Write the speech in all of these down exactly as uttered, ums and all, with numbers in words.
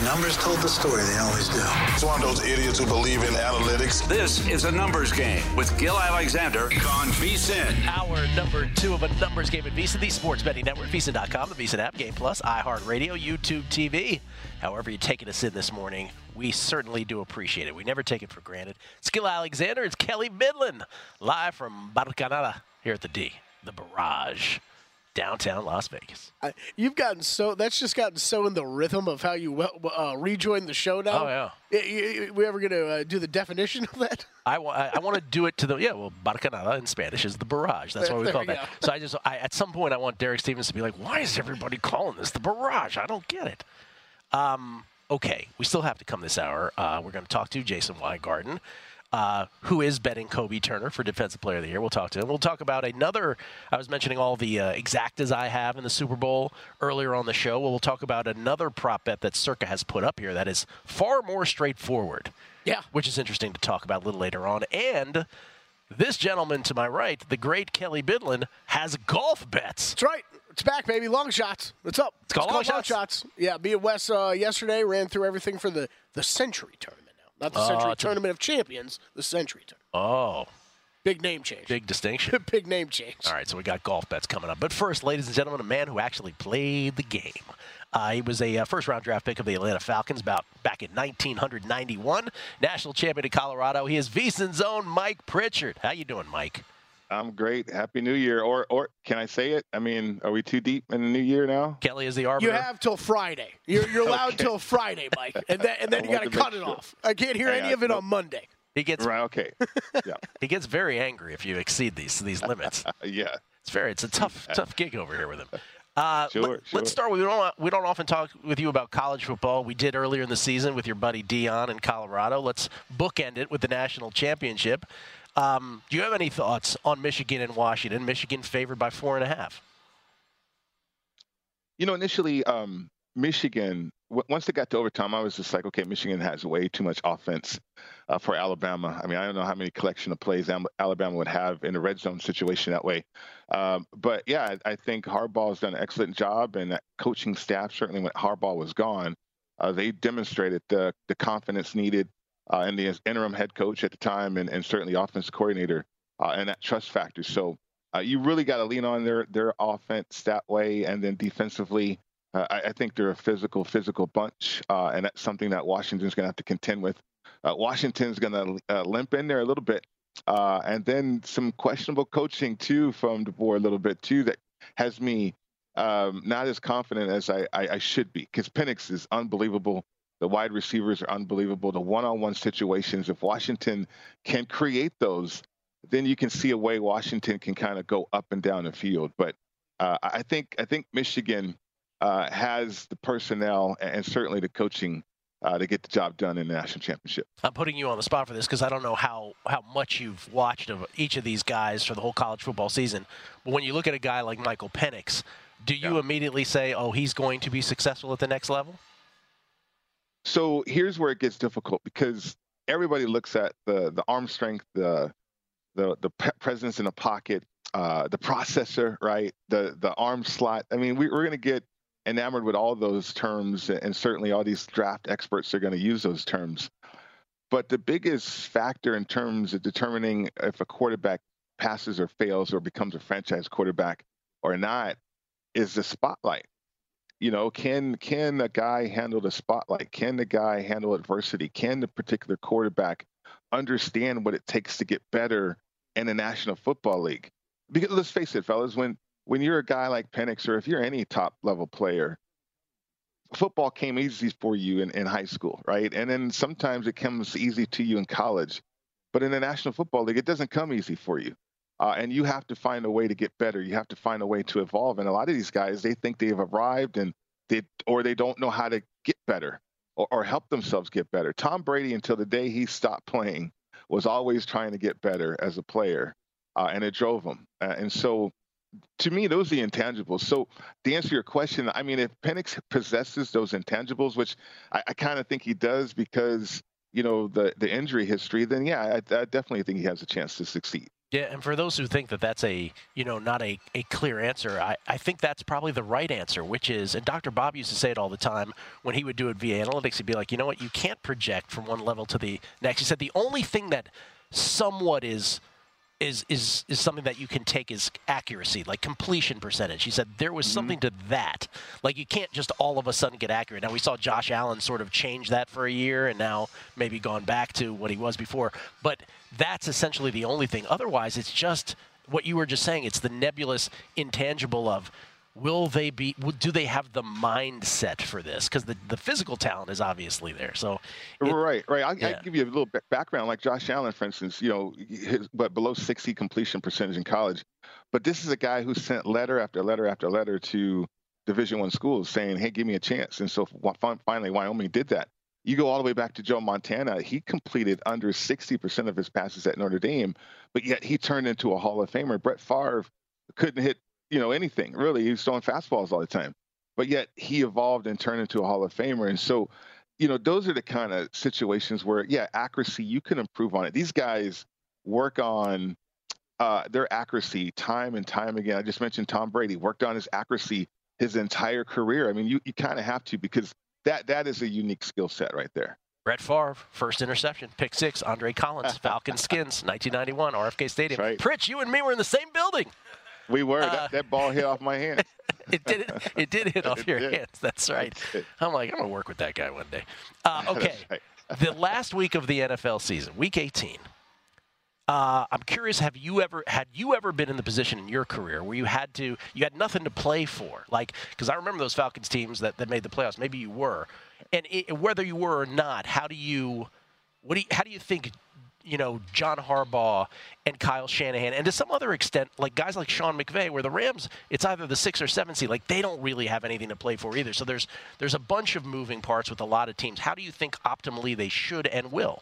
numbers told the story. They always do. It's one of those idiots who believe in analytics. This is a numbers game with Gil Alexander on VSiN. Hour number two of a numbers game at VSiN, the sports betting network, VSiN dot com, the VSiN app, Game Plus, iHeartRadio, YouTube T V. However you're taking us in this morning, we certainly do appreciate it. We never take it for granted. It's Gil Alexander. It's Kelly Midland, live from Barcanada here at the D, the Barrage, downtown Las Vegas. Uh, you've gotten so, that's just gotten so in the rhythm of how you uh, rejoin the show now. Oh, yeah. Y- y- we ever going to uh, do the definition of that? I, wa- I, I want to do it to the, yeah, well, Barcanada in Spanish is the Barrage. That's what we There call we that. go. So I just, I, at some point, I want Derek Stevens to be like, why is everybody calling this the Barrage? I don't get it. Um, okay, we still have to come this hour. Uh, we're going to talk to Jason Weingarten, uh, who is betting Kobe Turner for Defensive Player of the Year. We'll talk to him. We'll talk about another, I was mentioning all the uh, exactas I have in the Super Bowl earlier on the show. Well, we'll talk about another prop bet that Circa has put up here that is far more straightforward. Yeah. Which is interesting to talk about a little later on. And this gentleman to my right, the great Kelly Bidlin, has golf bets. That's right. It's back, baby. Long shots. What's up? It's called Long Shots? shots. Yeah, me and Wes uh, yesterday ran through everything for the, the Century Tournament now. Not the Oh, Century it's a- Tournament of Champions, the Century Tournament. Oh, Big name change. big distinction. Big name change. All right, so we got golf bets coming up. But first, ladies and gentlemen, a man who actually played the game. Uh, he was a uh, first-round draft pick of the Atlanta Falcons about back in nineteen ninety-one. National champion of Colorado. He is VSiN's own Mike Pritchard. How you doing, Mike? I'm great. Happy New Year. Or or can I say it? I mean, are we too deep in the new year now? Kelly is the arbiter. You have till Friday. You're, you're allowed Okay. till Friday, Mike. And then, and then I you got want to to cut make it sure. off. I can't hear Hang any on. of it Nope. on Monday. He gets Right. Okay. Yeah. he gets very angry if you exceed these these limits. Yeah. It's very it's a tough tough gig over here with him. Uh, Sure, let, sure. Let's start with we don't we don't often talk with you about college football. We did earlier in the season with your buddy Dion in Colorado. Let's bookend it with the national championship. Um, do you have any thoughts on Michigan and Washington? Michigan favored by four and a half. You know, initially, um, Michigan, w- once they got to overtime, I was just like, okay, Michigan has way too much offense uh, for Alabama. I mean, I don't know how many collection of plays Am- Alabama would have in a red zone situation that way. Um, but, yeah, I, I think Harbaugh has done an excellent job, and that coaching staff, certainly when Harbaugh was gone, uh, they demonstrated the, the confidence needed uh, in the interim head coach at the time and, and certainly offensive coordinator uh, and that trust factor. So uh, you really got to lean on their, their offense that way, and then defensively, Uh, I, I think they're a physical, physical bunch, uh, and that's something that Washington's going to have to contend with. Uh, Washington's going to uh, limp in there a little bit, uh, and then some questionable coaching too from DeBoer a little bit too that has me um, not as confident as I, I, I should be, because Penix is unbelievable. The wide receivers are unbelievable. The one-on-one situations, if Washington can create those, then you can see a way Washington can kind of go up and down the field. But uh, I think I think Michigan Uh, has the personnel and certainly the coaching uh, to get the job done in the national championship. I'm putting you on the spot for this because I don't know how, how much you've watched of each of these guys for the whole college football season. But when you look at a guy like Michael Penix, do you Yeah. immediately say, oh, he's going to be successful at the next level? So here's where it gets difficult, because everybody looks at the the arm strength, the the the pe- presence in the pocket, uh, the processor, right? The the arm slot. I mean, we, we're going to get enamored with all those terms, and certainly all these draft experts are going to use those terms. But the biggest factor in terms of determining if a quarterback passes or fails or becomes a franchise quarterback or not is the spotlight. You know, can can a guy handle the spotlight? Can the guy handle adversity? Can the particular quarterback understand what it takes to get better in the National Football League? Because let's face it, fellas, when when you're a guy like Penix, or if you're any top level player, football came easy for you in, in high school, right? And then sometimes it comes easy to you in college. But in the National Football League, it doesn't come easy for you. Uh, and you have to find a way to get better. You have to find a way to evolve. And a lot of these guys, they think they've arrived, and they or they don't know how to get better or, or help themselves get better. Tom Brady, until the day he stopped playing, was always trying to get better as a player, uh, and it drove him. Uh, and so, to me, those are the intangibles. So to answer your question, I mean, if Penix possesses those intangibles, which I, I kind of think he does because, you know, the, the injury history, then yeah, I, I definitely think he has a chance to succeed. Yeah, and for those who think that that's a, you know, not a, a clear answer, I, I think that's probably the right answer, which is, and Doctor Bob used to say it all the time when he would do it via analytics, he'd be like, you know what, you can't project from one level to the next. He said the only thing that somewhat is is is is something that you can take is accuracy, like completion percentage. He said there was mm-hmm. something to that. Like you can't just all of a sudden get accurate. Now we saw Josh Allen sort of change that for a year and now maybe gone back to what he was before. But that's essentially the only thing. Otherwise, it's just what you were just saying. It's the nebulous intangible of will they be, do they have the mindset for this? Because the, the physical talent is obviously there. So, it, right, right. I'll, yeah. I'll give you a little background. Like Josh Allen, for instance, you know, his, but below sixty completion percentage in college. But this is a guy who sent letter after letter after letter to Division One schools saying, "Hey, give me a chance." And so finally, Wyoming did that. You go all the way back to Joe Montana. He completed under sixty percent of his passes at Notre Dame, but yet he turned into a Hall of Famer. Brett Favre couldn't hit, you know, anything really. He was throwing fastballs all the time, but yet he evolved and turned into a Hall of Famer. And so, you know, those are the kind of situations where, yeah, accuracy, you can improve on it. These guys work on uh, their accuracy time and time again. I just mentioned Tom Brady worked on his accuracy his entire career. I mean, you, you kind of have to, because that that is a unique skill set right there. Brett Favre, first interception, pick six, Andre Collins, Falcon Skins, nineteen ninety-one, R F K Stadium. Right. Pritch, you and me were in the same building. We were. Uh, that, that ball hit off my hand. it did. It, it did hit off it your did. hands. That's right. I'm like, I'm gonna work with that guy one day. Uh, okay. Right. The last week of the N F L season, Week eighteen. Uh, I'm curious. Have you ever had you ever been in the position in your career where you had to you had nothing to play for? Like, because I remember those Falcons teams that, that made the playoffs. Maybe you were, and it, whether you were or not, how do you, what do you, how do you think? You know, John Harbaugh and Kyle Shanahan, and to some other extent, like guys like Sean McVay, where the Rams, it's either the six or seven seed, like they don't really have anything to play for either. So there's there's a bunch of moving parts with a lot of teams. How do you think optimally they should and will?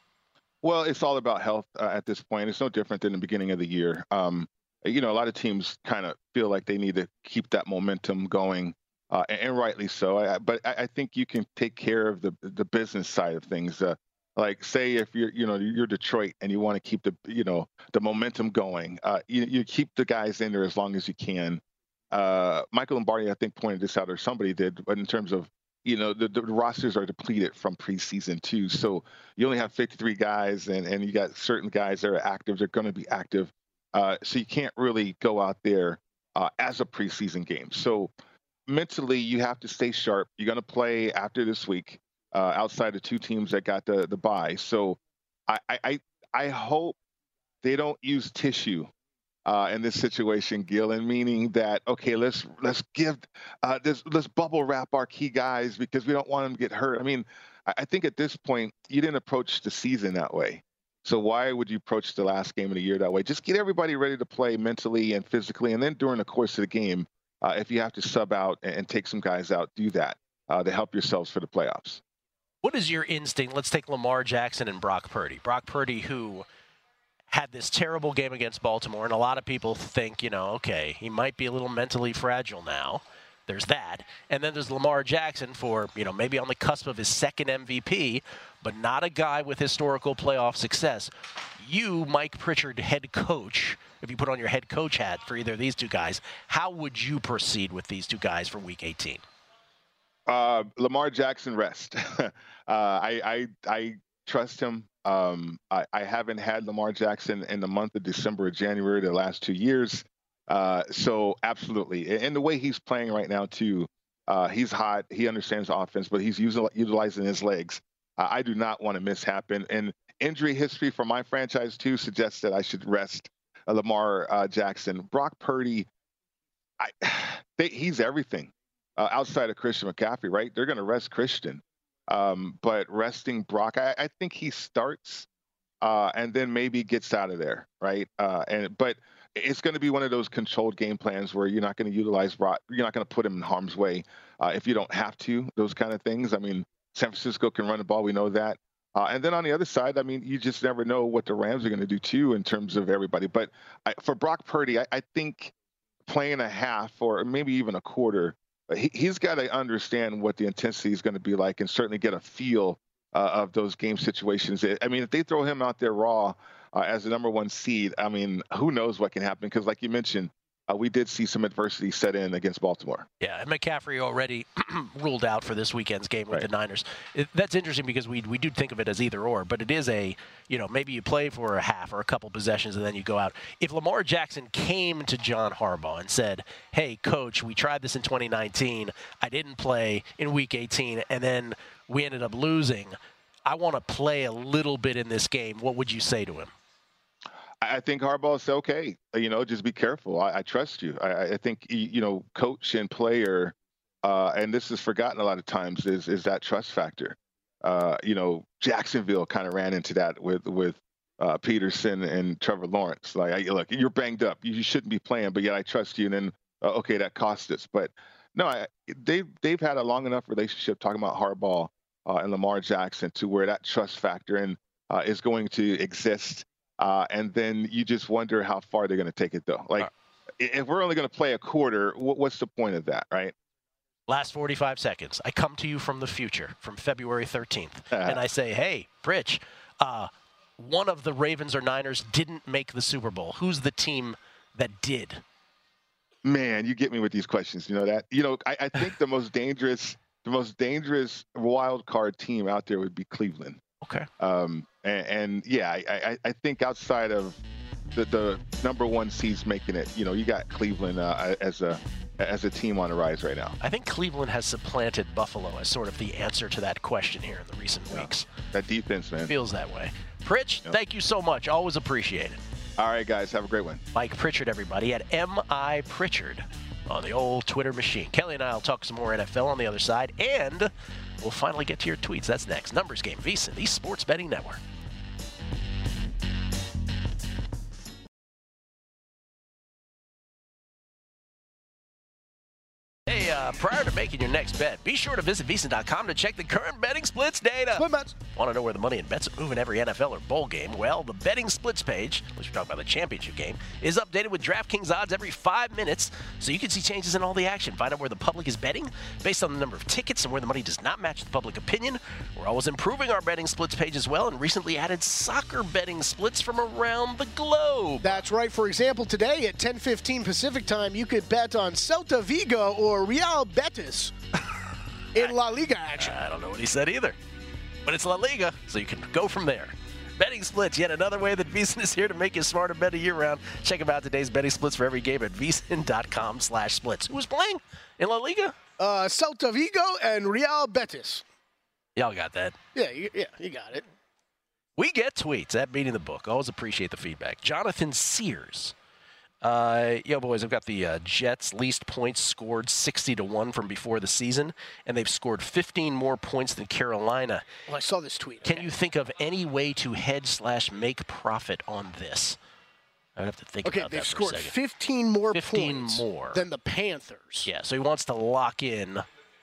Well, it's all about health uh, at this point. It's no different than the beginning of the year. Um, you know, a lot of teams kind of feel like they need to keep that momentum going, uh, and, and rightly so. I, but I, I think you can take care of the the business side of things. Uh, Like, say if you're, you know, you're Detroit and you want to keep the, you know, the momentum going, uh, you, you keep the guys in there as long as you can. Uh, Michael Lombardi, I think, pointed this out, or somebody did, but in terms of, you know, the, the rosters are depleted from preseason too. So you only have fifty-three guys, and, and you got certain guys that are active. They're going to be active. Uh, so you can't really go out there uh, as a preseason game. So mentally, you have to stay sharp. You're going to play after this week. Uh, outside of two teams that got the the bye. So I I I hope they don't use tissue uh, in this situation, Gil, and meaning that, okay, let's let's give uh, this let's bubble wrap our key guys because we don't want them to get hurt. I mean, I, I think at this point you didn't approach the season that way. So why would you approach the last game of the year that way? Just get everybody ready to play mentally and physically, and then during the course of the game, uh, if you have to sub out and, and take some guys out, do that uh, to help yourselves for the playoffs. What is your instinct? Let's take Lamar Jackson and Brock Purdy. Brock Purdy, who had this terrible game against Baltimore, and a lot of people think, you know, okay, he might be a little mentally fragile now. There's that. And then there's Lamar Jackson for, you know, maybe on the cusp of his second M V P, but not a guy with historical playoff success. You, Mike Pritchard, head coach, if you put on your head coach hat for either of these two guys, how would you proceed with these two guys for Week eighteen? Uh, Lamar Jackson rest. uh, I, I I trust him. Um, I, I haven't had Lamar Jackson in the month of December or January the last two years. Uh, so absolutely. And the way he's playing right now too, uh, he's hot. He understands offense, but he's using, utilizing his legs. Uh, I do not want to mishap. And, and injury history for my franchise too suggests that I should rest uh, Lamar uh, Jackson. Brock Purdy, I, they, he's everything. Uh, outside of Christian McCaffrey, right? They're going to rest Christian. Um, but resting Brock, I, I think he starts uh, and then maybe gets out of there, right? Uh, and But it's going to be one of those controlled game plans where you're not going to utilize Brock. You're not going to put him in harm's way uh, if you don't have to, those kind of things. I mean, San Francisco can run the ball. We know that. Uh, and then on the other side, I mean, you just never know what the Rams are going to do too in terms of everybody. But I, for Brock Purdy, I, I think playing a half or maybe even a quarter, He, he's got to understand what the intensity is going to be like and certainly get a feel uh, of those game situations. I mean, if they throw him out there raw, uh, as the number one seed, I mean, who knows what can happen? Because like you mentioned, uh, we did see some adversity set in against Baltimore. Yeah, and McCaffrey already ruled out for this weekend's game with Right. the Niners. It, that's interesting because we we do think of it as either or, but it is a, you know, maybe you play for a half or a couple possessions and then you go out. If Lamar Jackson came to John Harbaugh and said, hey, coach, we tried this in twenty nineteen, I didn't play in week eighteen, and then we ended up losing, I want to play a little bit in this game, what would you say to him? I think Harbaugh said, okay, you know, just be careful. I, I trust you. I, I think, you know, coach and player, uh, and this is forgotten a lot of times, is is that trust factor. Uh, you know, Jacksonville kind of ran into that with with uh, Peterson and Trevor Lawrence. Like, I, look, you're banged up. You shouldn't be playing, but yet I trust you. And then, uh, okay, that cost us. But no, I, they've, they've had a long enough relationship talking about Harbaugh uh, and Lamar Jackson to where that trust factor and uh, is going to exist. Uh, and then you just wonder how far they're going to take it, though. Like, uh, if we're only going to play a quarter, what's the point of that, right? Last forty-five seconds. I come to you from the future, from February thirteenth, and I say, hey, Rich, uh, one of the Ravens or Niners didn't make the Super Bowl. Who's the team that did? Man, you get me with these questions. You know that? You know, I, I think the most dangerous, the most dangerous wild card team out there would be Cleveland. Okay. Um, and, and yeah, I, I, I think outside of the, the number one seeds making it, you know, you got Cleveland uh, as a as a team on the rise right now. I think Cleveland has supplanted Buffalo as sort of the answer to that question here in the recent yeah. weeks. That defense, man. Feels that way. Pritch, yeah. Thank you so much. Always appreciate it. All right, guys. Have a great one. Mike Pritchard, everybody, at M I Pritchard on the old Twitter machine. Kelly and I will talk some more N F L on the other side, and we'll finally get to your tweets. That's next. Numbers Game, VSiN, the Sports Betting Network. Hey, uh, prior to making your next bet, be sure to visit VSiN dot com to check the current betting splits data. Split bets. Want to know where the money and bets are moving every N F L or bowl game? Well, the betting splits page, which we're talking about the championship game, is updated with DraftKings odds every five minutes, so you can see changes in all the action. Find out where the public is betting based on the number of tickets and where the money does not match the public opinion. We're always improving our betting splits page as well, and recently added soccer betting splits from around the globe. That's right. For example, today at ten fifteen Pacific time, you could bet on Celta Vigo or Real Betis in La Liga action. I don't know what he said either, but it's La Liga, so you can go from there. Betting splits, yet another way that VSiN is here to make you smarter better year-round. Check out today's betting splits for every game at VSiN dot com slash splits. Who was playing in La Liga? Uh, Celta Vigo and Real Betis. Y'all got that. Yeah, you, yeah, you got it. We get tweets at Beating the Book. Always appreciate the feedback. Jonathan Sears. Uh, yo, boys, I've got the uh, Jets least points scored sixty to one from before the season, and they've scored fifteen more points than Carolina. Well, I saw this tweet. Can okay. you think of any way to hedge slash make profit on this? I would have to think okay, about that they've for a scored second. fifteen more fifteen points more. than the Panthers. Yeah, so he wants to lock in.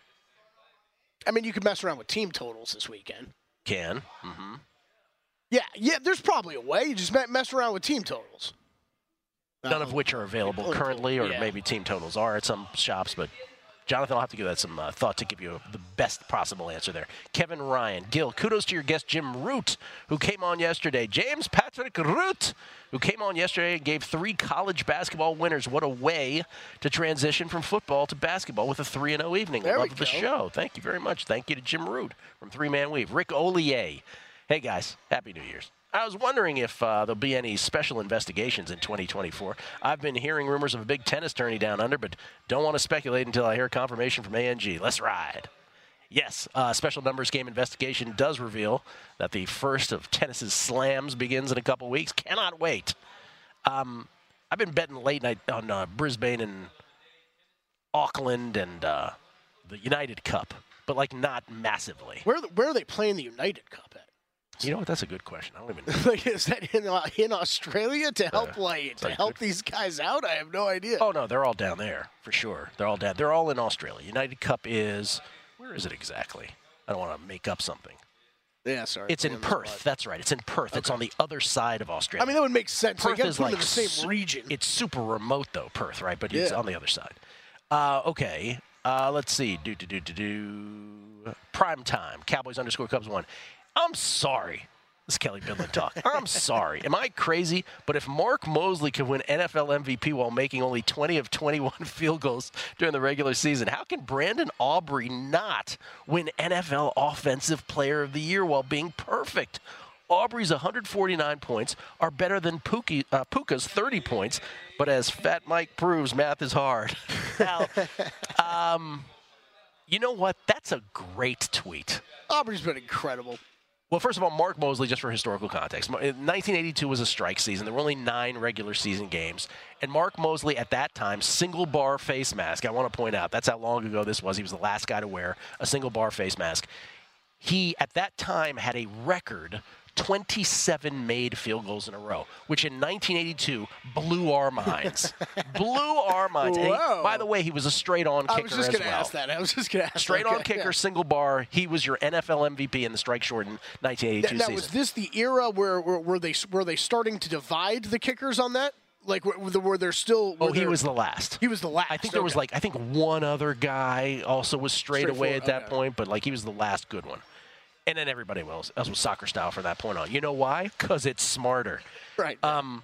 I mean, you could mess around with team totals this weekend. Can. Mm-hmm. Yeah, yeah, there's probably a way. You just mess around with team totals. None of which are available currently, or yeah. maybe team totals are at some shops, but Jonathan, I'll have to give that some uh, thought to give you the best possible answer there. Kevin Ryan, Gil, kudos to your guest Jim Root, who came on yesterday. James Patrick Root, who came on yesterday and gave three college basketball winners. What a way to transition from football to basketball with a three and oh evening. There Love we the go. show. Thank you very much. Thank you to Jim Root from Three Man Weave. Rick Olier. Hey, guys. Happy New Year's. I was wondering if uh, there'll be any special investigations in twenty twenty-four. I've been hearing rumors of a big tennis tourney down under, but don't want to speculate until I hear confirmation from A N G. Let's ride. Yes, uh, special numbers game investigation does reveal that the first of tennis's slams begins in a couple weeks. Cannot wait. Um, I've been betting late night on uh, Brisbane and Auckland and uh, the United Cup, but like not massively. Where where are they playing the United Cup at? You know what? That's a good question. I don't even know. Like, is that in, uh, in Australia to help Uh, like to like help good. these guys out? I have no idea. Oh, no, they're all down there, for sure. They're all down. They're all in Australia. United Cup is, where is it exactly? I don't want to make up something. Yeah, sorry. It's in Perth. That's right. It's in Perth. It's Okay. on the other side of Australia. I mean, that would make sense. Perth They got is to put like them in the same su- region. It's super remote, though, Perth, right? But it's Yeah. on the other side. Uh, okay. Uh, let's see. Do, do, do, do, do. Prime time. Cowboys underscore Cubs one. I'm sorry. This is Kelly Bidlin talk. I'm sorry. Am I crazy? But if Mark Mosley can win N F L M V P while making only twenty of twenty-one field goals during the regular season, how can Brandon Aubrey not win N F L Offensive Player of the Year while being perfect? Aubrey's one hundred forty-nine points are better than Pookie, uh, Puka's thirty points, but as Fat Mike proves, math is hard. Now, um, you know what? That's a great tweet. Aubrey's been incredible. Well, first of all, Mark Mosley, just for historical context, nineteen eighty-two was a strike season. There were only nine regular season games. And Mark Mosley, at that time, single bar face mask. I want to point out, that's how long ago this was. He was the last guy to wear a single bar face mask. He, at that time, had a record twenty-seven made field goals in a row, which in nineteen eighty-two blew our minds. blew our minds. And he, by the way, he was a straight-on kicker as well. I was just going to ask that. I was just going to ask Straight-on okay, kicker, yeah. single bar. He was your N F L M V P in the strike-shortened nineteen eighty-two now, season. Was this the era where, where were they were they starting to divide the kickers on that? Like, were, were there still? Were oh, he there, was the last. He was the last. I think there was okay. like I think one other guy also was straight, straight away forward. at that okay. point, but like he was the last good one. And then everybody else, else was soccer style from that point on. You know why? Because it's smarter. Right. Um,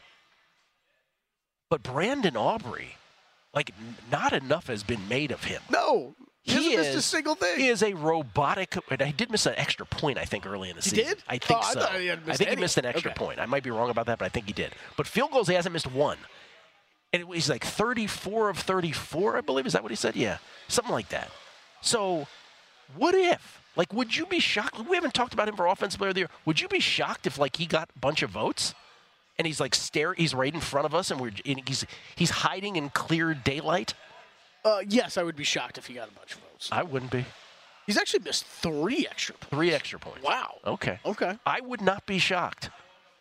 but Brandon Aubrey, like, not enough has been made of him. No. He, he hasn't is missed a single thing. He is a robotic. And he did miss an extra point, I think, early in the he season. He did? I think oh, so. I, thought he had missed I think any. he missed an extra okay. point. I might be wrong about that, but I think he did. But field goals, he hasn't missed one. And it was like thirty-four of thirty-four, I believe. Is that what he said? Yeah. Something like that. So, what if? Like, would you be shocked? We haven't talked about him for Offensive Player of the Year. Would you be shocked if, like, he got a bunch of votes? And he's, like, stare, he's right in front of us, and we're and he's he's hiding in clear daylight? Uh, yes, I would be shocked if he got a bunch of votes. I wouldn't be. He's actually missed three extra points. Three extra points. Wow. Okay. Okay. I would not be shocked.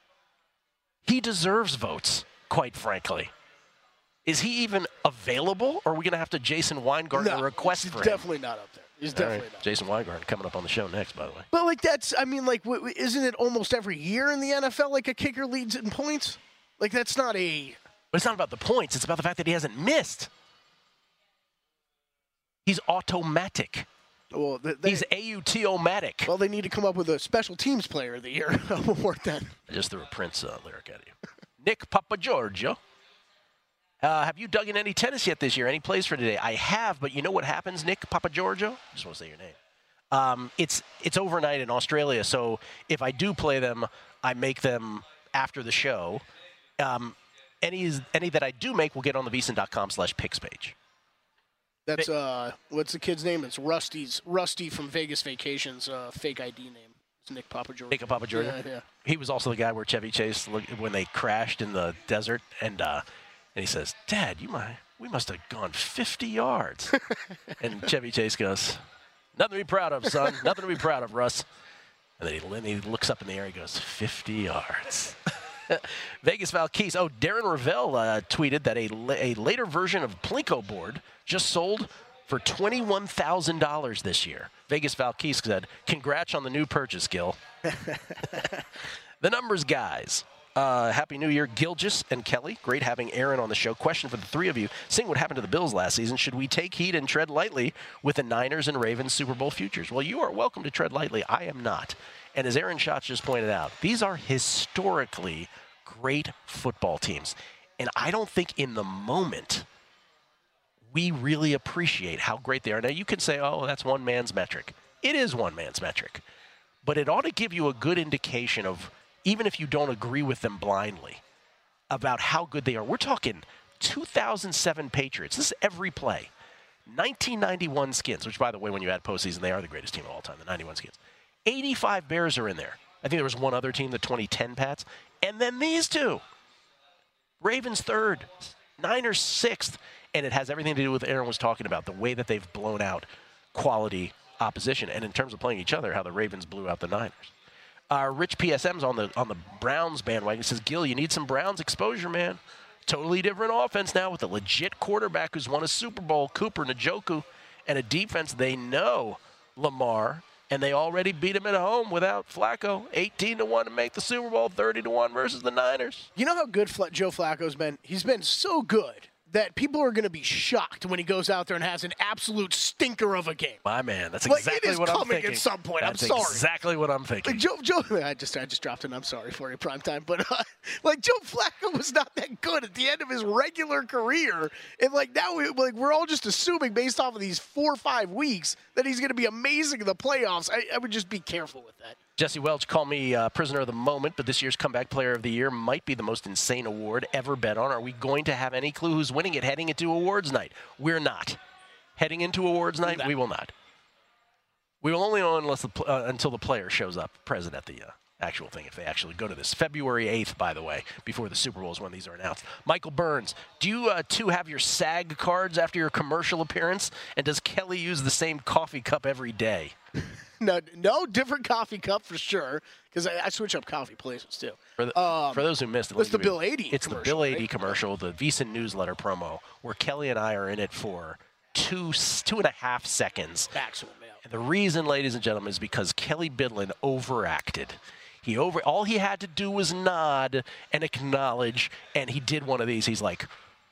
He deserves votes, quite frankly. Is he even available, or are we going to have to Jason Weingarten no, request he's for him? definitely not up there. He's definitely right. not. Jason Weingarten coming up on the show next, by the way. But, like, that's, I mean, like, w- w- isn't it almost every year in the N F L, like, a kicker leads in points? Like, that's not a... But it's not about the points. It's about the fact that he hasn't missed. He's automatic. Well, they, they, He's A U T-O-matic. Well, they need to come up with a special teams player of the year award then. I just threw a Prince uh, lyric at you. Nick Papagiorgio. Uh, have you dug in any tennis yet this year? Any plays for today? I have, but you know what happens, Nick Papagiorgio? I just want to say your name. Um, it's it's overnight in Australia, so if I do play them, I make them after the show. Um, any any that I do make will get on the V S I N dot com slash picks page. That's, uh, what's the kid's name? It's Rusty's, Rusty from Vegas Vacations, uh, fake I D name. It's Nick Papagiorgio. Nick Papagiorgio? Yeah, yeah. He was also the guy where Chevy Chase, when they crashed in the desert, and uh, and he says, Dad, you might, we must have gone fifty yards. And Chevy Chase goes, nothing to be proud of, son. Nothing to be proud of, Russ. And then he, he looks up in the air and he goes, fifty yards. Vegas Valkyries. Oh, Darren Ravel uh, tweeted that a, a later version of Plinko board just sold for twenty-one thousand dollars this year. Vegas Valkyries said, congrats on the new purchase, Gil. The numbers guys. Uh, Happy New Year, Gilgis and Kelly. Great having Aaron on the show. Question for the three of you. Seeing what happened to the Bills last season, should we take heed and tread lightly with the Niners and Ravens Super Bowl futures? Well, you are welcome to tread lightly. I am not. And as Aaron Schatz just pointed out, these are historically great football teams. And I don't think in the moment we really appreciate how great they are. Now, you can say, oh, that's one man's metric. It is one man's metric. But it ought to give you a good indication of, even if you don't agree with them blindly, about how good they are. We're talking two thousand seven Patriots. This is every play. nineteen ninety-one Skins, which, by the way, when you add postseason, they are the greatest team of all time, the ninety-one Skins. eighty-five Bears are in there. I think there was one other team, the twenty ten Pats. And then these two. Ravens third, Niners sixth. And it has everything to do with what Aaron was talking about, the way that they've blown out quality opposition. And in terms of playing each other, how the Ravens blew out the Niners. Uh, Rich P S M's on the on the Browns bandwagon. He says, Gil, you need some Browns exposure, man. Totally different offense now with a legit quarterback who's won a Super Bowl, Cooper Njoku, and a defense they know, Lamar, and they already beat him at home without Flacco. eighteen to one to make the Super Bowl, thirty to one versus the Niners. You know how good Fla- Joe Flacco's been? He's been so good that people are going to be shocked when he goes out there and has an absolute stinker of a game. My man, that's Like, exactly it is what I'm coming thinking. at some point. That's I'm sorry. exactly what I'm thinking. Like Joe, Joe, I just, I just dropped an I'm sorry for you, primetime. But uh, like Joe Flacco was not that good at the end of his regular career, and like now, we, like we're all just assuming based off of these four or five weeks that he's going to be amazing in the playoffs. I, I would just be careful with that. Jesse Welch called me uh, prisoner of the moment, but this year's Comeback Player of the Year might be the most insane award ever bet on. Are we going to have any clue who's winning it heading into awards night? We're not. Heading into awards night, No. we will not. We will only know unless the, uh, until the player shows up present at the uh, actual thing, if they actually go to this. February eighth, by the way, before the Super Bowl is when these are announced. Michael Burns, do you uh, two have your SAG cards after your commercial appearance? And does Kelly use the same coffee cup every day? No, no different coffee cup for sure, because I, I switch up coffee places too. For, the, Um, for those who missed it, what's let me the give you- Bill eighty It's the commercial, Bill eighty right? commercial, the VSiN newsletter promo, where Kelly and I are in it for two two and a half seconds. Maximum, yeah. And the reason, ladies and gentlemen, is because Kelly Bidlin overacted. He over all he had to do was nod and acknowledge, and he did one of these. He's like,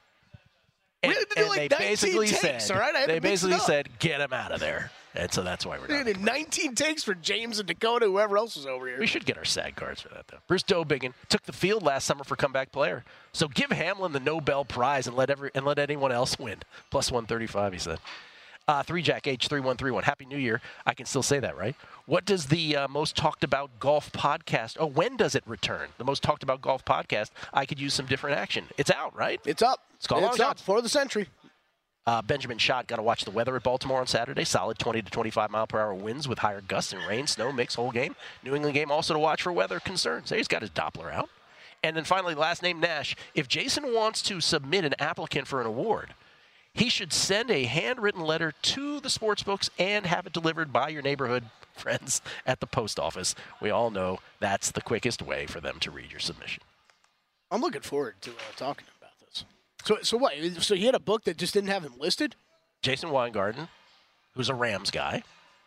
and, We had to do and like they nineteen basically takes, said, all right? I had they to mix it basically up. said, get him out of there. And so that's why we're not. Dude, nineteen takes for James and Dakota, whoever else was over here. We should get our SAG cards for that, though. Bruce Dobiggin took the field last summer for comeback player. So give Hamlin the Nobel Prize and let every and let anyone else win. Plus one thirty-five, he said. Uh, three Jack H three one three one. Happy New Year. I can still say that, right? What does the uh, most talked about golf podcast? Oh, when does it return? The most talked about golf podcast. I could use some different action. It's out, right? It's up. It's called It's Long up Shots. for the century. Uh, Benjamin Schott got to watch the weather at Baltimore on Saturday. Solid twenty to twenty-five mile per hour winds with higher gusts and rain, snow mix whole game. New England game also to watch for weather concerns. There he's got his Doppler out. And then finally, last name Nash. If Jason wants to submit an applicant for an award, he should send a handwritten letter to the sports books and have it delivered by your neighborhood friends at the post office. We all know that's the quickest way for them to read your submission. I'm looking forward to uh, talking about this. So, so what? So he had a book that just didn't have him listed? Jason Weingarten, who's a Rams guy,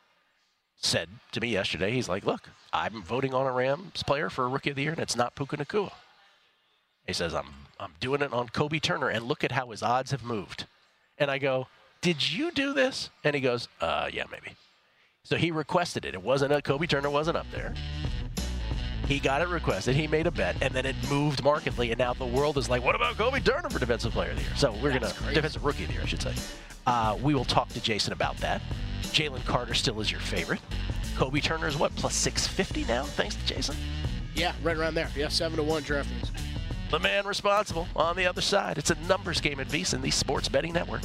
said to me yesterday, he's like, look, I'm voting on a Rams player for a Rookie of the Year, and it's not Puka Nacua. He says, I'm I'm doing it on Kobe Turner, and look at how his odds have moved. And I go, did you do this? And he goes, uh, yeah, maybe. So he requested it. It wasn't a Kobe Turner wasn't up there. He got it requested. He made a bet, and then it moved markedly. And now the world is like, what about Kobe Turner for Defensive Player of the Year? So we're going to, Defensive Rookie of the Year, I should say. Uh, we will talk to Jason about that. Jalen Carter still is your favorite. Kobe Turner is what, plus six fifty now, thanks to Jason? Yeah, right around there. Yeah, seven to one DraftKings. The man responsible on the other side. It's a numbers game at VSiN, the Sports Betting Network.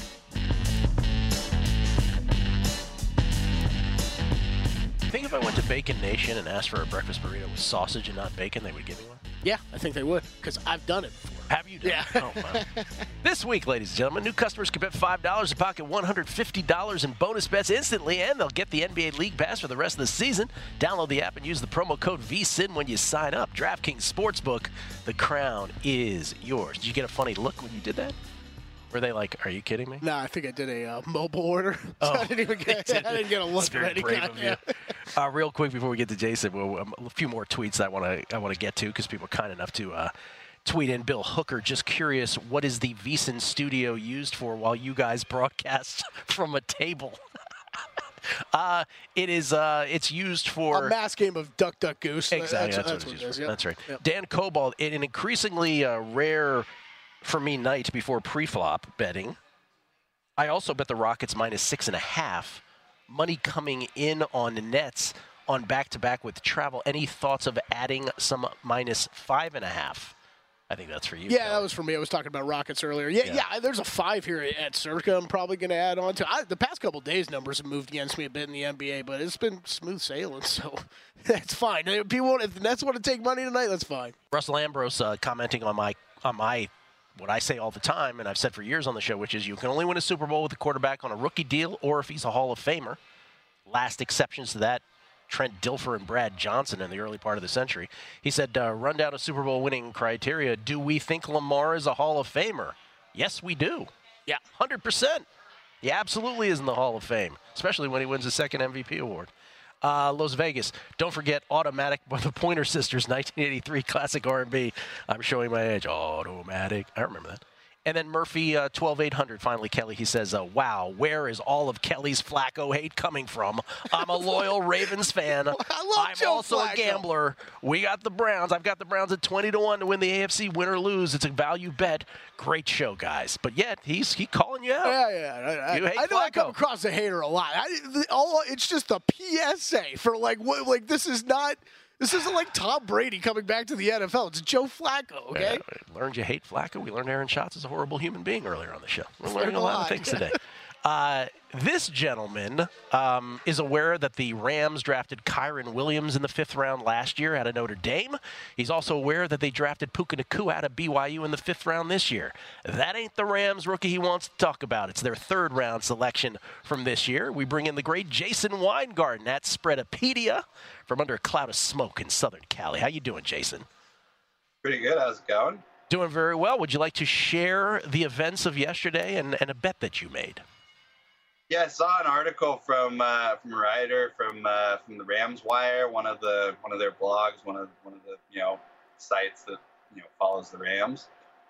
I think if I went to Bacon Nation and asked for a breakfast burrito with sausage and not bacon, they would give me one. Yeah, I think they would, because I've done it before. Have you done Yeah. it? Oh, wow. This week, ladies and gentlemen, new customers can bet five dollars and pocket one hundred fifty dollars in bonus bets instantly, and they'll get the N B A League Pass for the rest of the season. Download the app and use the promo code VSiN when you sign up. DraftKings Sportsbook, the crown is yours. Did you get a funny look when you did that? Were they like, are you kidding me? No, I think I did a uh, mobile order. So Oh, I didn't even get, I didn't get a look It's very ready. brave of you. Uh, real quick before we get to Jason, well, um, a few more tweets I want to I want to get to because people are kind enough to uh, tweet in. Bill Hooker, just curious, what is the VSiN studio used for while you guys broadcast from a table? uh, it is. Uh, it's used for A mass game of Duck, Duck, Goose. Exactly. That's, That's, that's what what it's it used is. for. Yep. That's right. Yep. Dan Cobalt, in an increasingly uh, rare for me night before pre-flop betting, I also bet the Rockets minus six and a half. Money coming in on Nets on back-to-back with travel. Any thoughts of adding some minus five and a half? I think that's for you. Yeah, Kelly. that was for me. I was talking about Rockets earlier. Yeah, Yeah. yeah. There's a five here at Circa. I'm probably going to add on to. I, the past couple days, numbers have moved against me a bit in the N B A, but it's been smooth sailing, so that's fine. If people, want, if the Nets want to take money tonight, that's fine. Russell Ambrose uh, commenting on my on my what I say all the time, and I've said for years on the show, which is you can only win a Super Bowl with a quarterback on a rookie deal or if he's a Hall of Famer. Last exceptions to that, Trent Dilfer and Brad Johnson in the early part of the century. He said, uh, run down a Super Bowl winning criteria. Do we think Lamar is a Hall of Famer? Yes, we do. Yeah. one hundred percent. He absolutely is in the Hall of Fame, especially when he wins his second M V P award. Uh, Las Vegas. Don't forget Automatic by the Pointer Sisters, nineteen eighty-three classic R and B. I'm showing my age. Automatic. I remember that. And then Murphy, uh, twelve eight hundred, finally, Kelly, he says, uh, wow, where is all of Kelly's Flacco hate coming from? I'm a loyal Ravens fan. I love I'm Joe also Flacco. a gambler. We got the Browns. I've got the Browns at twenty to one to win the A F C, win or lose. It's a value bet. Great show, guys. But yet, he's he calling you out. Yeah, yeah. I, You hate I know I come Flacco. across a hater a lot. I, the, all, it's just a P S A for like, what, like this is not, this isn't like Tom Brady coming back to the N F L. It's Joe Flacco, okay? Yeah, we learned you hate Flacco. We learned Aaron Schatz is a horrible human being earlier on the show. We're Learned learning a a lot of lot. things today. Uh, this gentleman um, is aware that the Rams drafted Kyron Williams in the fifth round last year out of Notre Dame. He's also aware that they drafted Puka Nacua out of B Y U in the fifth round this year. That ain't the Rams rookie he wants to talk about. It's their third round selection from this year. We bring in the great Jason Weingarten at Spreadopedia from under a cloud of smoke in Southern Cali. How you doing, Jason? Pretty good. How's it going? Doing very well. Would you like to share the events of yesterday and, and a bet that you made? Yeah, I saw an article from uh, from a writer from uh, from the Rams Wire, one of the one of their blogs, one of one of the you know sites that you know follows the Rams.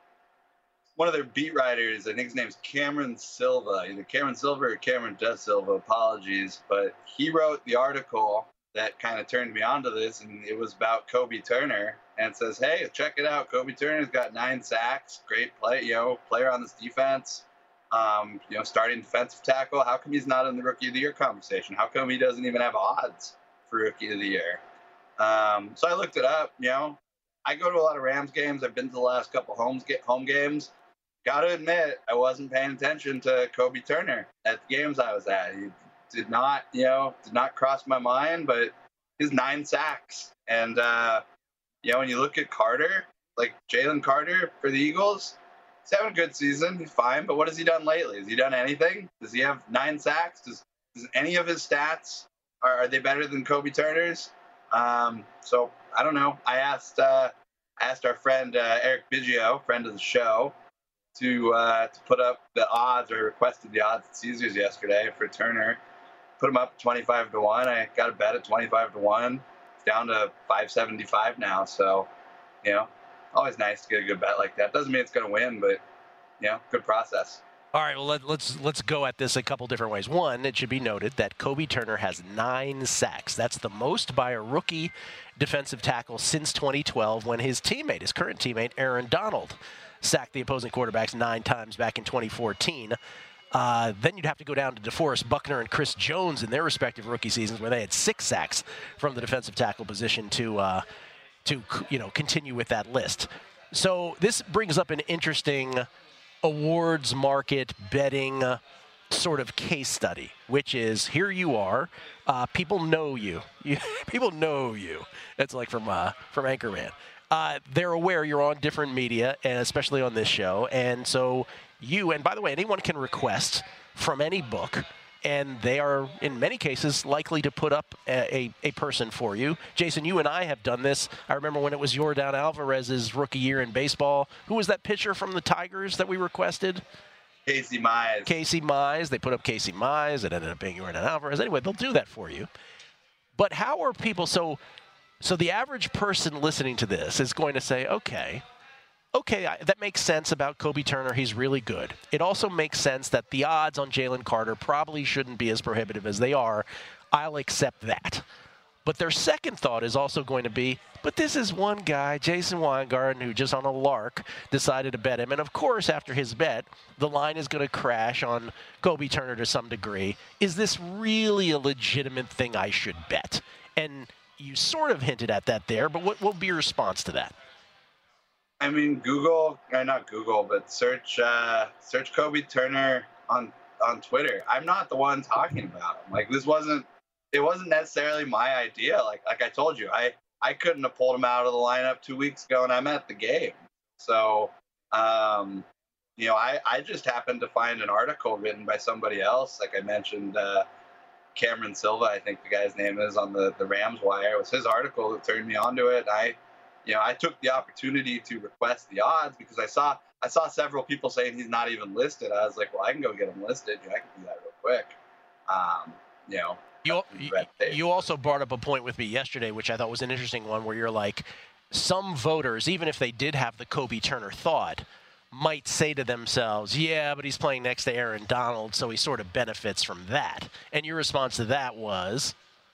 One of their beat writers, I think his name's Cameron Silva, either Cameron Silva or Cameron De Silva. Apologies, but he wrote the article that kind of turned me onto this, and it was about Kobe Turner. And it says, hey, check it out. Kobe Turner's got nine sacks, great play, you know, player on this defense. Um, you know, starting defensive tackle. How come he's not in the Rookie of the Year conversation? How come he doesn't even have odds for Rookie of the Year? Um, so I looked it up. You know, I go to a lot of Rams games. I've been to the last couple home home games. Got to admit, I wasn't paying attention to Kobe Turner at the games I was at. He did not, you know, did not cross my mind. But his nine sacks, and uh, you know, when you look at Carter, like Jalen Carter for the Eagles. He's having a good season. He's fine, but what has he done lately? Has he done anything? Does he have nine sacks? Does, does any of his stats, are, are they better than Kobe Turner's? Um, so I don't know. I asked uh, asked our friend uh, Eric Biggio, friend of the show, to uh, to put up the odds, or requested the odds at Caesars yesterday for Turner. Put him up twenty-five to one. I got a bet at twenty-five to one. It's down to five seventy-five now. So, you know, always nice to get a good bet like that. Doesn't mean it's going to win, but, you know, good process. All right, well, let, let's let's go at this a couple different ways. One, it should be noted that Kobe Turner has nine sacks. That's the most by a rookie defensive tackle since twenty twelve, when his teammate, his current teammate, Aaron Donald, sacked the opposing quarterbacks nine times back in twenty fourteen. Uh, then you'd have to go down to DeForest Buckner and Chris Jones in their respective rookie seasons, where they had six sacks from the defensive tackle position to uh, to you know continue with that list. So this brings up an interesting awards market betting uh, sort of case study, which is, here you are, uh, people know you, you people know you. That's like from uh, from Anchorman. Uh, they're aware you're on different media, and especially on this show, and so you, and by the way, anyone can request from any book, and they are, in many cases, likely to put up a, a, a person for you. Jason, you and I have done this. I remember when it was Yordan Alvarez's rookie year in baseball. Who was that pitcher from the Tigers that we requested? Casey Mize. Casey Mize. They put up Casey Mize. It ended up being Yordan Alvarez. Anyway, they'll do that for you. But how are people, so, so the average person listening to this is going to say, okay, Okay, I, that makes sense about Kobe Turner. He's really good. It also makes sense that the odds on Jalen Carter probably shouldn't be as prohibitive as they are. I'll accept that. But their second thought is also going to be, but this is one guy, Jason Weingarten, who just on a lark decided to bet him. And, of course, after his bet, the line is going to crash on Kobe Turner to some degree. Is this really a legitimate thing I should bet? And you sort of hinted at that there, but what will be your response to that? I mean, Google, or not Google, but search uh, search Kobe Turner on on Twitter. I'm not the one talking about him. Like, this wasn't, it wasn't necessarily my idea. Like like I told you, I, I couldn't have pulled him out of the lineup two weeks ago, and I'm at the game. So, um, you know, I, I just happened to find an article written by somebody else. Like I mentioned, uh, Cameron Silva, I think the guy's name is, on the, the Rams Wire. It was his article that turned me onto it. I You know, I took the opportunity to request the odds because I saw I saw several people saying he's not even listed. I was like, well, I can go get him listed. You know, I can do that real quick. Um, you know, you, you also brought up a point with me yesterday, which I thought was an interesting one, where you're like, some voters, even if they did have the Kobe Turner thought, might say to themselves, yeah, but he's playing next to Aaron Donald, so he sort of benefits from that. And your response to that was?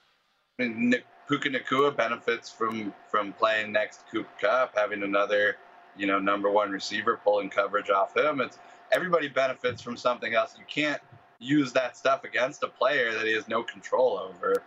I mean, Nick, Puka Nacua benefits from, from playing next to Cooper Kupp, having another, you know, number one receiver pulling coverage off him. It's everybody benefits from something else. You can't use that stuff against a player that he has no control over.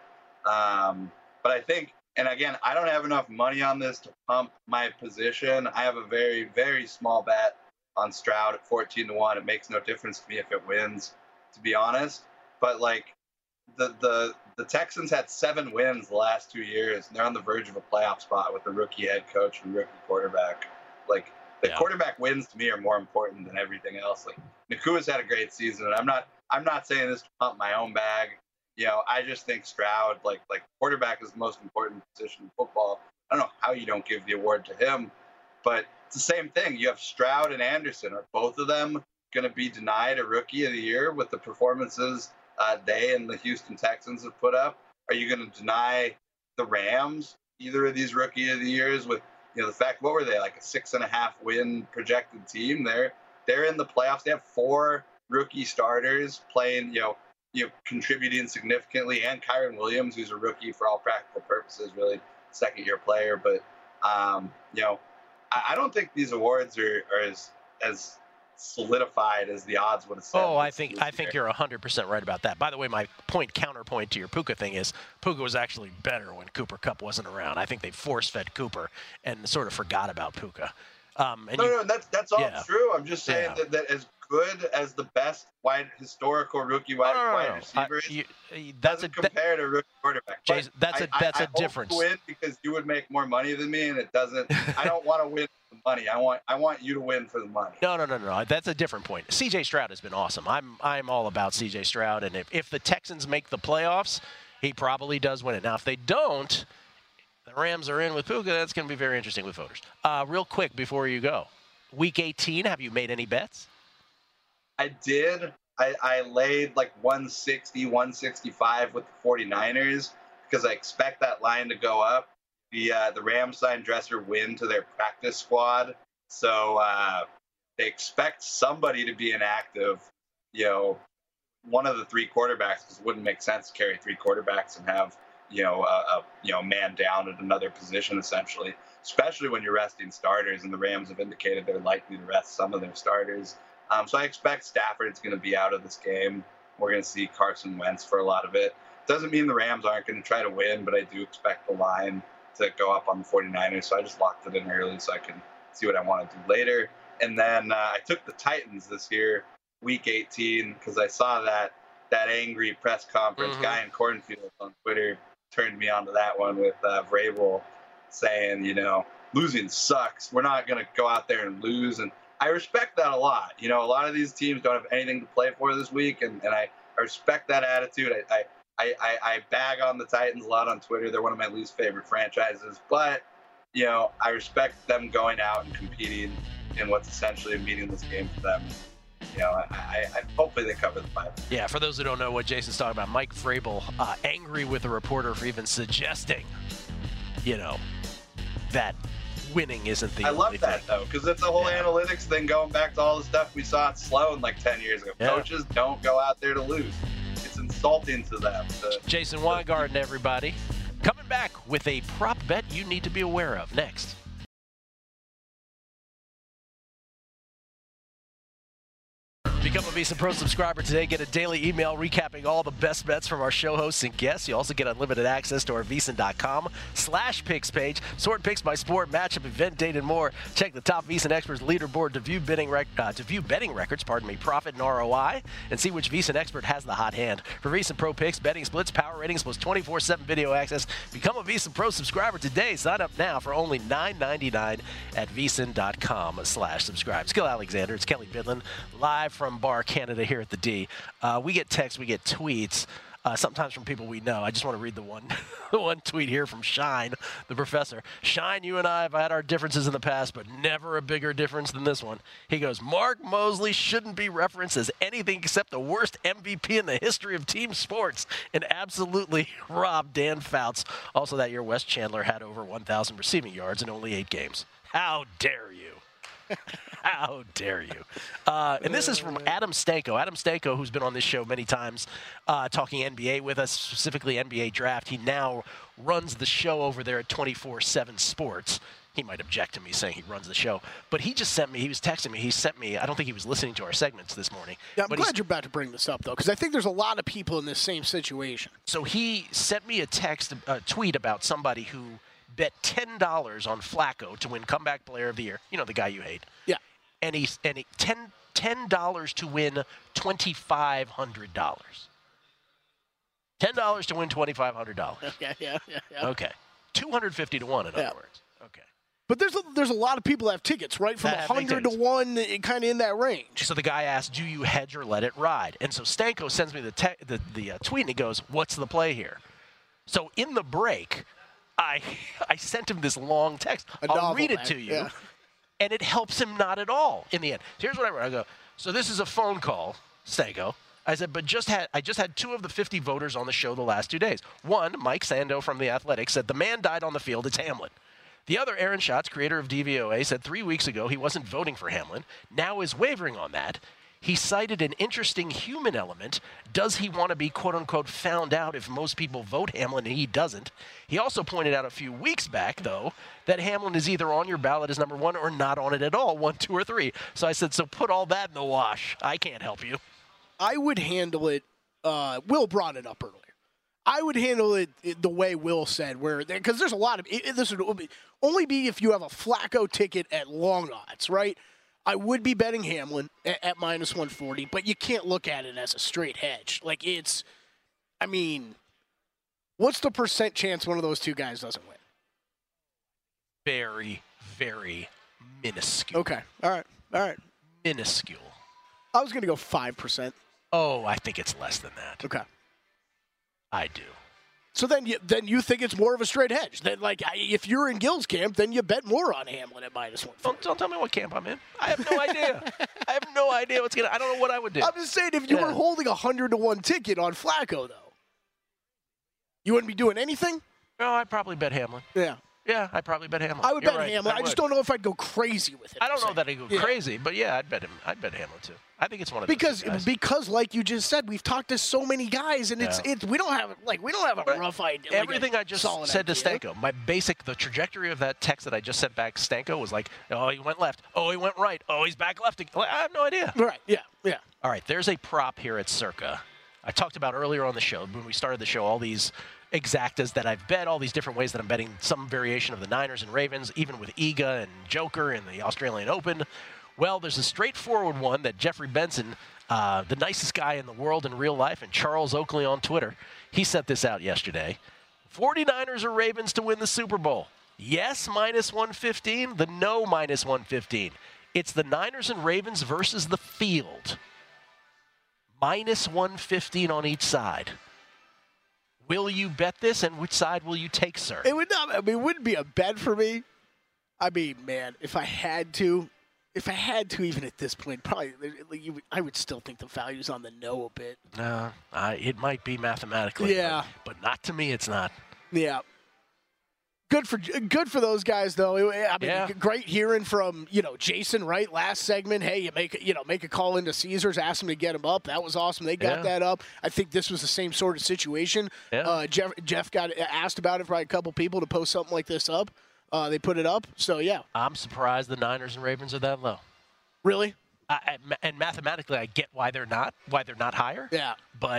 Um, but I think, and again, I don't have enough money on this to pump my position. I have a very, very small bet on Stroud at fourteen to one. It makes no difference to me if it wins, to be honest. But like the the the Texans had seven wins the last two years, and they're on the verge of a playoff spot with the rookie head coach and rookie quarterback. Like the yeah. quarterback wins to me are more important than everything else. Like Nakua's had a great season, and I'm not I'm not saying this to pump my own bag. You know, I just think Stroud, like like quarterback is the most important position in football. I don't know how you don't give the award to him, but it's the same thing. You have Stroud and Anderson. Are both of them going to be denied a Rookie of the Year with the performances uh, they and the Houston Texans have put up? Are you going to deny the Rams either of these Rookie of the Years with, you know, the fact, what were they, like a six and a half win projected team? They're they're in the playoffs. They have four rookie starters playing, you know, you know, contributing significantly, and Kyron Williams, who's a rookie for all practical purposes, really second year player. But um, you know, I, I don't think these awards are, are as as solidified as the odds would have said. Oh, I think I think you're one hundred percent right about that. By the way, my point counterpoint to your Puka thing is Puka was actually better when Cooper Kupp wasn't around. I think they force-fed Cooper and sort of forgot about Puka. Um, and no, you, no, that's that's all yeah. true. I'm just saying Yeah. that, that as good as the best wide historical rookie wide, no, no, no, wide no. receiver I- is, you- that's a doesn't compare to rookie quarterback. But Jason, that's a I- that's I, a I difference. hope to win because you would make more money than me, and it doesn't. I don't want to win for the money. I want I want you to win for the money. No, no, no, no. That's a different point. C J Stroud has been awesome. I'm I'm all about C J Stroud, and if, if the Texans make the playoffs, he probably does win it. Now, if they don't, the Rams are in with Puka. That's going to be very interesting with voters. Uh, real quick before you go, Week eighteen, have you made any bets? I did. I, I laid like one sixty, one sixty-five with the 49ers because I expect that line to go up. The uh, the Rams signed Dresser Wynn to their practice squad, so uh, they expect somebody to be inactive. You know, one of the three quarterbacks, because it wouldn't make sense to carry three quarterbacks and have you know a, a you know man down at another position essentially, especially when you're resting starters. And the Rams have indicated they're likely to rest some of their starters. Um, so I expect Stafford's going to be out of this game. We're going to see Carson Wentz for a lot of it. Doesn't mean the Rams aren't going to try to win, but I do expect the line to go up on the 49ers. So I just locked it in early so I can see what I want to do later. And then uh, I took the Titans this year, week eighteen, because I saw that that angry press conference. Mm-hmm. Guy in Cornfield on Twitter turned me onto that one with uh, Vrabel saying, you know, losing sucks. We're not going to go out there and lose. And I respect that a lot. You know, a lot of these teams don't have anything to play for this week, and, and I, I respect that attitude. I, I, I, I bag on the Titans a lot on Twitter. They're one of my least favorite franchises. But, you know, I respect them going out and competing in what's essentially a meaningless game for them. You know, I, I, I hopefully they cover the five. Yeah, for those who don't know what Jason's talking about, Mike Vrabel uh, angry with a reporter for even suggesting, you know, that winning isn't the I only love that, thing. though, because it's a whole Yeah. analytics thing going back to all the stuff we saw at Sloan like ten years ago. Yeah. Coaches don't go out there to lose. It's insulting to them. To, Jason Weingarten, everybody. Coming back with a prop bet you need to be aware of next. Become a VSiN Pro subscriber today. Get a daily email recapping all the best bets from our show hosts and guests. You also get unlimited access to our VSiN.com slash picks page. Sort picks by sport, matchup, event date, and more. Check the top VSiN experts leaderboard to view betting, rec- uh, to view betting records, pardon me, profit and R O I, and see which VSiN expert has the hot hand. For VSiN Pro picks, betting splits, power ratings, plus twenty-four seven video access. Become a VSiN Pro subscriber today. Sign up now for only nine ninety-nine at VSiN.com slash subscribe. It's Gil Alexander. It's Kelly Bidlin, live from Bar Canada here at the D. Uh, we get texts, we get tweets, uh, sometimes from people we know. I just want to read the one, the one tweet here from Shine, the professor. Shine, you and I have had our differences in the past, but never a bigger difference than this one. He goes, Mark Mosley shouldn't be referenced as anything except the worst M V P in the history of team sports, and absolutely robbed Dan Fouts. Also that year, Wes Chandler had over one thousand receiving yards in only eight games. How dare you? How dare you? Uh, and this is from Adam Stanko. Adam Stanko, who's been on this show many times, uh, talking N B A with us, specifically N B A draft. He now runs the show over there at twenty-four seven Sports. He might object to me saying he runs the show, but he just sent me, he was texting me, he sent me, I don't think he was listening to our segments this morning. Yeah, I'm but glad you're about to bring this up, though, because I think there's a lot of people in this same situation. So he sent me a text, a tweet about somebody who bet ten dollars on Flacco to win Comeback Player of the Year. You know, the guy you hate. Yeah. And he, and he, ten dollars to win twenty-five hundred dollars. ten dollars to win twenty-five hundred dollars. Okay, yeah, yeah, yeah. Okay. two hundred fifty to one, in Yeah. other words. Okay. But there's a, there's a lot of people that have tickets, right? From That have big one hundred to tickets. one, kind of in that range. So the guy asked, do you hedge or let it ride? And so Stanko sends me the te- the, the uh, tweet, and he goes, what's the play here? So in the break, I I sent him this long text. A I'll novel, read it man. to you. Yeah. And it helps him not at all in the end. So here's what I wrote. I go, so this is a phone call, Stanko. I said, but just had I just had two of the fifty voters on the show the last two days. One, Mike Sando from The Athletic, said the man died on the field. It's Hamlin. The other, Aaron Schatz, creator of D V O A, said three weeks ago he wasn't voting for Hamlin. Now is wavering on that. He cited an interesting human element. Does he want to be, quote-unquote, found out if most people vote Hamlin and he doesn't? He also pointed out a few weeks back, though, that Hamlin is either on your ballot as number one or not on it at all, one, two, or three. So I said, so put all that in the wash. I can't help you. I would handle it. Uh, Will brought it up earlier. I would handle it the way Will said, where because there's a lot of it, this would only be if you have a Flacco ticket at long odds, right? I would be betting Hamlin at, at minus one forty, but you can't look at it as a straight hedge. Like it's, I mean, what's the percent chance one of those two guys doesn't win? Very, very minuscule. Okay, all right, all right. Minuscule. I was going to go five percent. Oh, I think it's less than that. Okay. I do. So then you, then you think it's more of a straight hedge. Then, like, I- if you're in Gill's camp, then you bet more on Hamlin at minus one forty. Don't, don't tell me what camp I'm in. I have no idea. I have no idea what's going to – I don't know what I would do. I'm just saying, if you Yeah. were holding a one hundred to one ticket on Flacco, though, you wouldn't be doing anything? No, I'd probably bet Hamlin. Yeah. Yeah, I'd probably bet Hamlin. I would You're bet right. Hamlin. I, just would. don't know if I'd go crazy with it. I don't know I'm that saying. I'd go Yeah. crazy, but yeah, I'd bet him. I'd bet Hamlin too. I think it's one of those Because, two guys. because, like you just said, we've talked to so many guys, and it's Yeah. it's we don't have like we don't have a But rough idea. like a Everything I just solid said to idea. Stanko, my basic, the trajectory of that text that I just sent back Stanko was like, oh, he went left. Oh, he went right. Oh, he's back left. again. Like, I have no idea. Right? Yeah. Yeah. All right, there's a prop here at Circa. I talked about earlier on the show, when we started the show, all these exactas that I've bet, all these different ways that I'm betting some variation of the Niners and Ravens, even with E G A and Joker in the Australian Open. Well, there's a straightforward one that Jeffrey Benson, uh, the nicest guy in the world in real life, and Charles Oakley on Twitter, he sent this out yesterday. forty-niners or Ravens to win the Super Bowl. Yes, minus one fifteen. The no, minus one fifteen. It's the Niners and Ravens versus the field. Minus one fifteen on each side. Will you bet this, and which side will you take, sir? It would not. I mean, it wouldn't be a bet for me. I mean, man, if I had to, if I had to, even at this point, probably like, you would- I would still think the value's on the no a bit. No, uh, it might be mathematically. Yeah. But, but not to me, it's not. Yeah. Good for good for those guys though. I mean, Yeah. great hearing from you know Jason right last segment. Hey, you make you know make a call into Caesars, ask them to get him up. That was awesome. They got Yeah. that up. I think this was the same sort of situation. Yeah. Uh, Jeff Jeff got asked about it by a couple people to post something like this up. Uh, they put it up. So yeah, I'm surprised the Niners and Ravens are that low. really, I, I, and mathematically, I get why they're not, why they're not higher. yeah. But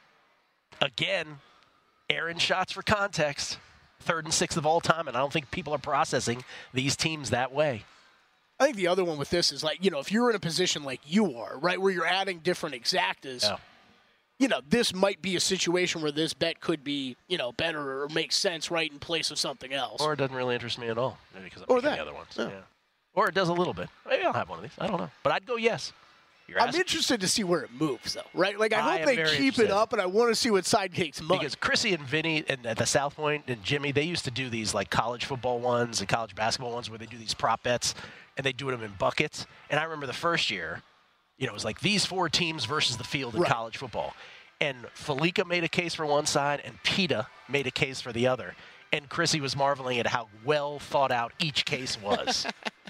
again, Aaron shots for context, third and sixth of all time, and I don't think people are processing these teams that way. I think the other one with this is like you know if you're in a position like you are right where you're adding different exactas. Yeah. You know, this might be a situation where this bet could be, you know, better or make sense right in place of something else. Or it doesn't really interest me at all because I'm Or picking that. the other ones. Yeah. Yeah. Or it does a little bit. Maybe I'll have one of these. I don't know. But I'd go yes. You're I'm asking interested to see where it moves, though, right? Like, I I hope am they very keep interested. it up, and I want to see what side takes money. because Chrissy and Vinny and at the South Point and Jimmy, they used to do these like college football ones and college basketball ones where they do these prop bets and they do them in buckets. And I remember the first year, you know, it was like these four teams versus the field in Right. college football. And Felica made a case for one side and PETA made a case for the other. And Chrissy was marveling at how well thought out each case was.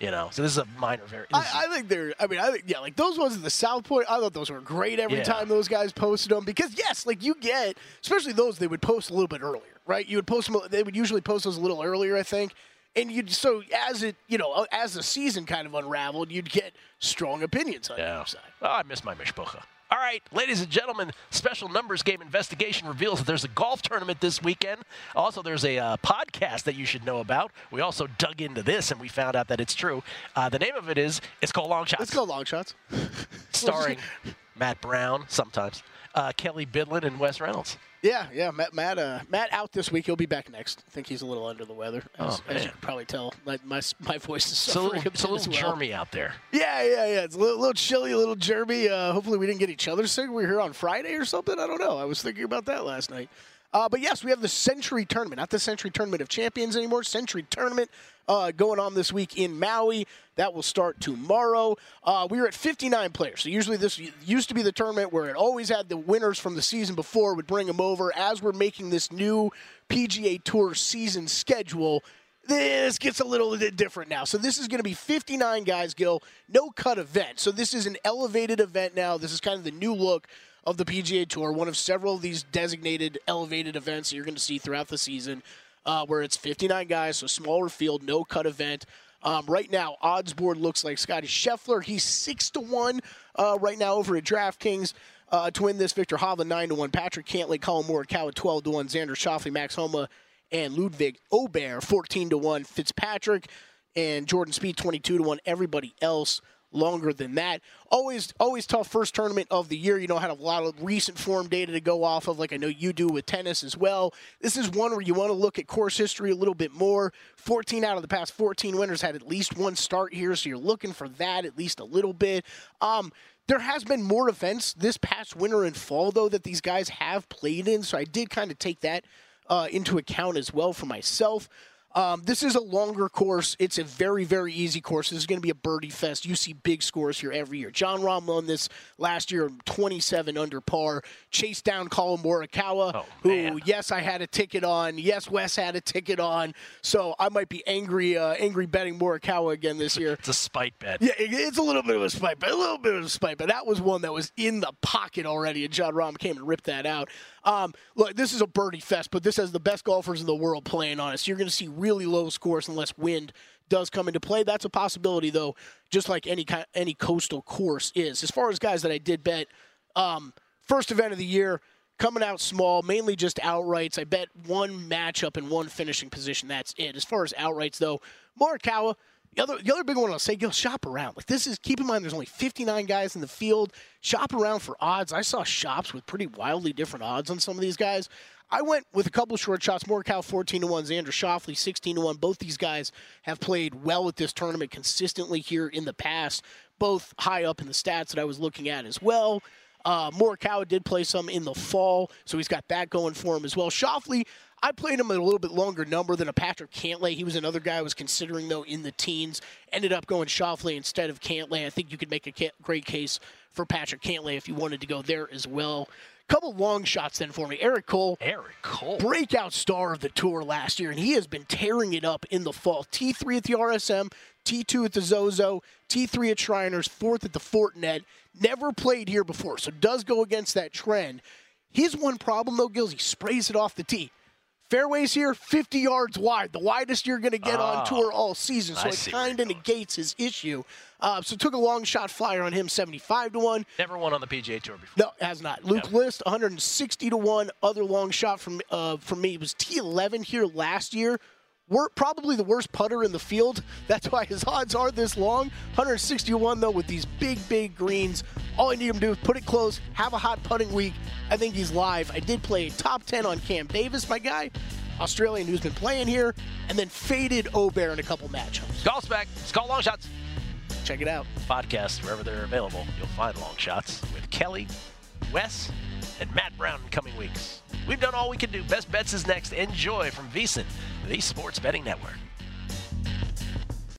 You know, so this is a minor variation. I, I think they're. I mean, I think yeah, like those ones at the South Point. I thought those were great every Yeah. time those guys posted them because yes, like you get, especially those they would post a little bit earlier, right? You would post them. They would usually post those a little earlier, I think. And you'd so as it you know as the season kind of unraveled, you'd get strong opinions on Yeah. your side. Oh, I miss my mishpucha. All right, ladies and gentlemen, special numbers game investigation reveals that there's a golf tournament this weekend. Also, there's a uh, podcast that you should know about. We also dug into this, and we found out that it's true. Uh, the name of it is, it's called Long Shots. Let's go long shots. Starring Matt Brown, sometimes, uh, Kelly Bidlin, and Wes Reynolds. Yeah, yeah. Matt, Matt, uh, Matt out this week. He'll be back next. I think he's a little under the weather, as, Oh, as you man. can probably tell. My my, my voice is So suffering it's a little, a it's a bit little as well. germy out there. Yeah, yeah, yeah. It's a little, little chilly, a little germy. Uh, hopefully we didn't get each other sick. We were here on Friday or something. I don't know. I was thinking about that last night. Uh, but yes, we have the Century Tournament, not the Century Tournament of Champions anymore. Century Tournament uh, going on this week in Maui. That will start tomorrow. Uh, we were at fifty-nine players. So usually this used to be the tournament where it always had the winners from the season before would bring them over. As we're making this new P G A Tour season schedule, this gets a little bit different now. So this is going to be fifty-nine guys, Gil. No cut event. So this is an elevated event now. This is kind of the new look of the P G A Tour, one of several of these designated elevated events that you're going to see throughout the season, uh, where it's fifty-nine guys, so smaller field, no cut event. Um, right now, odds board looks like Scotty Scheffler. He's six to one uh, right now over at DraftKings uh, to win this. Victor Hovland nine to one. Patrick Cantlay, Colin Morikawa twelve to one. Xander Schauffele, Max Homa, and Ludwig Aubert fourteen to one. Fitzpatrick and Jordan Spieth twenty-two to one. Everybody else longer than that. Always always tough first tournament of the year. You don't have a lot of recent form data to go off of like I know you do with tennis as well. This is one where you want to look at course history a little bit more. fourteen out of the past fourteen winners had at least one start here, so you're looking for that at least a little bit. Um, there has been more events this past winter and fall, though, that these guys have played in, so I did kind of take that uh, into account as well for myself. Um, this is a longer course. It's a very, very easy course. This is going to be a birdie fest. You see big scores here every year. John Rahm won this last year, twenty-seven under par. Chased down Colin Morikawa, Oh, who, man. yes, I had a ticket on. Yes, Wes had a ticket on. So I might be angry, uh, angry betting Morikawa again this year. It's a spite bet. Yeah, it- it's a little bit of a spite, but a little bit of a spite. But that was one that was in the pocket already, and John Rahm came and ripped that out. Um, look, this is a birdie fest, but this has the best golfers in the world playing on it. So you're going to see really low scores unless wind does come into play. That's a possibility, though, just like any ki- any coastal course is. As far as guys that I did bet, um, first event of the year, coming out small, mainly just outrights. I bet one matchup and one finishing position. That's it. As far as outrights, though, Morikawa. The other, the other big one I'll say, Gil, shop around. Like this is, keep in mind, there's only fifty-nine guys in the field. Shop around for odds. I saw shops with pretty wildly different odds on some of these guys. I went with a couple of short shots. Morikawa fourteen to one, Xander Schauffele sixteen to one. Both these guys have played well at this tournament consistently here in the past. Both high up in the stats that I was looking at as well. Uh, Morikawa did play some in the fall, so he's got that going for him as well. Schauffele, I played him at a little bit longer number than a Patrick Cantlay. He was another guy I was considering, though, in the teens. Ended up going Schauffele instead of Cantlay. I think you could make a ca- great case for Patrick Cantlay if you wanted to go there as well. Couple long shots then for me. Eric Cole. Eric Cole. Breakout star of the tour last year, and he has been tearing it up in the fall. T three at the R S M, T two at the Zozo, T three at Shriners, fourth at the Fortinet. Never played here before, so does go against that trend. His one problem, though, Gills, he sprays it off the tee. Fairways here, fifty yards wide, the widest you're going to get Oh, on tour all season, so I it see where kind you're of going. negates his issue. Uh, so took a long shot flyer on him, seventy-five to one. Never won on the P G A Tour before. No, it has not. Luke No. List, one hundred sixty to one. Other long shot from uh, from me was T eleven here last year. We're probably the worst putter in the field. That's why his odds are this long. one hundred sixty to one, though, with these big, big greens. All I need him to do is put it close, have a hot putting week. I think he's live. I did play a top ten on Cam Davis, my guy, Australian who's been playing here, and then faded Aubert in a couple matchups. Golf's back. It's called Long Shots. Check it out. Podcast, wherever they're available, you'll find Long Shots with Kelly, Wes, and Matt Brown in coming weeks. We've done all we can do. Best Bets is next. Enjoy from VSiN, the Sports Betting Network.